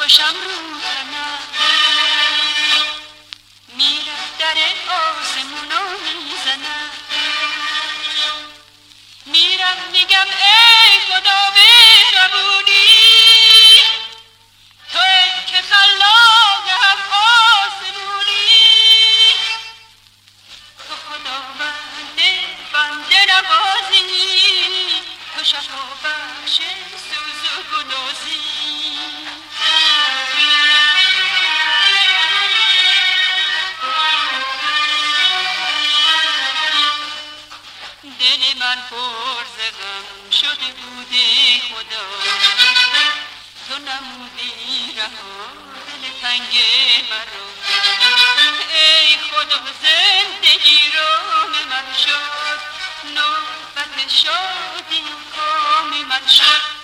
باشم رو تنم، میرم در آسمونو میزنم، میرم میگم ای خدا مهربونی، توی که خلاق هم آسمونی، تو خداونده بنده نوازی، تو شفا بخش سوز و گدازی. دل من پر ز غم شده بوده خدا، تو نمودی رها دل تنگ مرا، ای خدا زندگی رام من شد، نوبت شادی و کام من شد.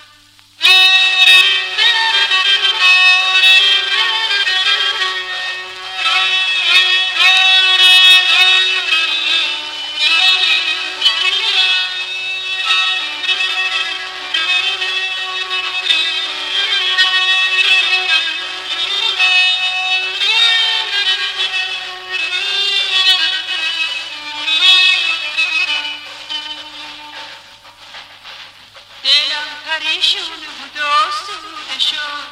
دلم پریشون بود و آسوده شد،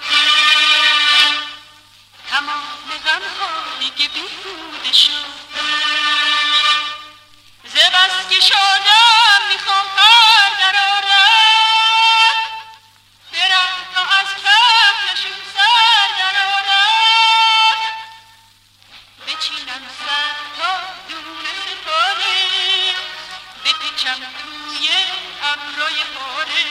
تمام غم‌ها دیگه بیهوده شد، ز بس که شادم میخوام پر درآرم، برم تا از کهنشون سر درآرم، بچینم سر تا دون ستاره، بپیچم توی ابرای پاره،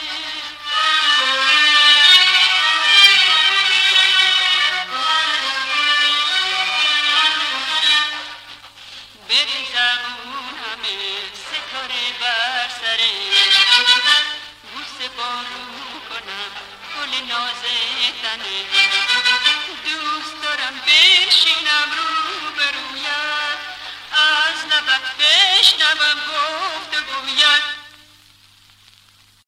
بریزم اون همه ستاره بر سره، بوسه بارون کنم گل ناز تنه، دوست دارم بشینم روبرویت، از لبت بشنوم گفت و گوید